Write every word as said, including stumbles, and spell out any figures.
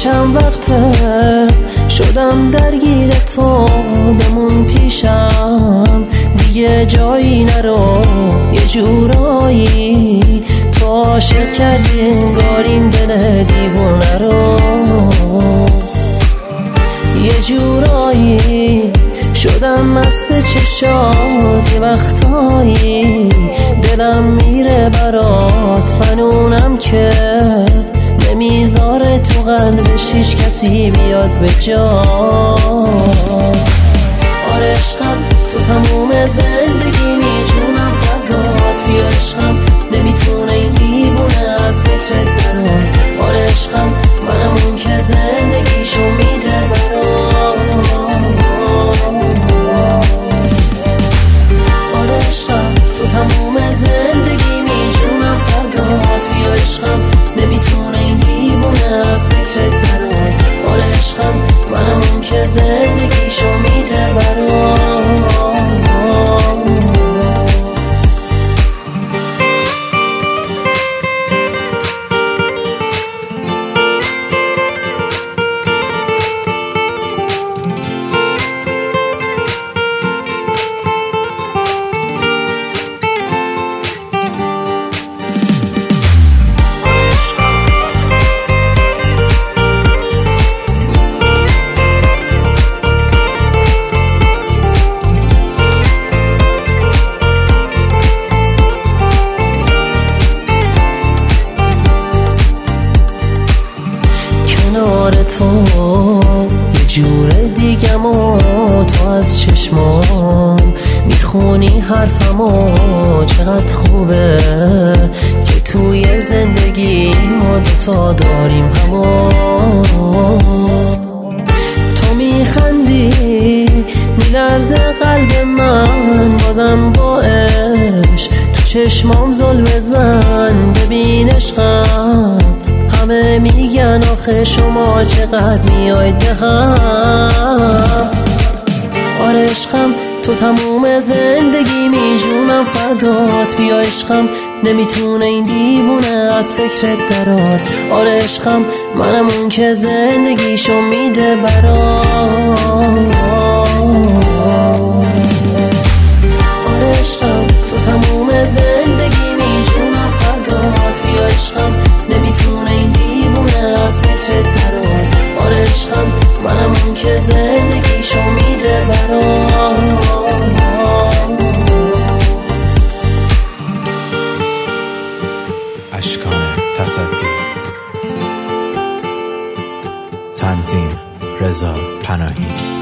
چند وقته شدم درگیر تو، بمون پیشم دیگه جایی نرو. یه جورایی تو عاشق کردی انگار این دل دیوونه رو. یه جورایی شدم مست چشات، یه وقتایی دلم میره برات، من اونم که نمیذاره تو قلبش هیچ کسی بیاد به جا. آره عشقم تو تموم زندگی میجونم فردات، بیا عشقم نمیتونه این دیوونه از فکرت درات. آره عشقم منم اون که زندگیشو میده برات. آره عشقم تو تموم زندگی میجونم فردات، بیا عشقم نمیتونه این دیوونه از فکرت درات. آره عشقم منم اون که زندگیشو میده برات. کنار تو یه جور دیگم و تو از چشمام میخونی حرفمو. چقدر خوبه که توی زندگی ما دوتا داریم همون. تو میخندی میلرزه قلب من، بازم با عشق تو چشمام زل بزن. ببین عشقم همه میگن آخه شما چقدر میاید به هم. آره عشقم تو تموم زندگی میجونم فردات، بیا عشقم نمیتونه این دیوونه از فکرت درات. آره عشقم منم اون که زندگیشو میده برات. آره عشقم تو تموم زندگی میجونم فردات، بیا عشقم نمیتونه این دیوونه از فکرت درات. آره عشقم منم اون که زندگیشو میده برات. اشکان تصدی، تنظیم رضا پناهی.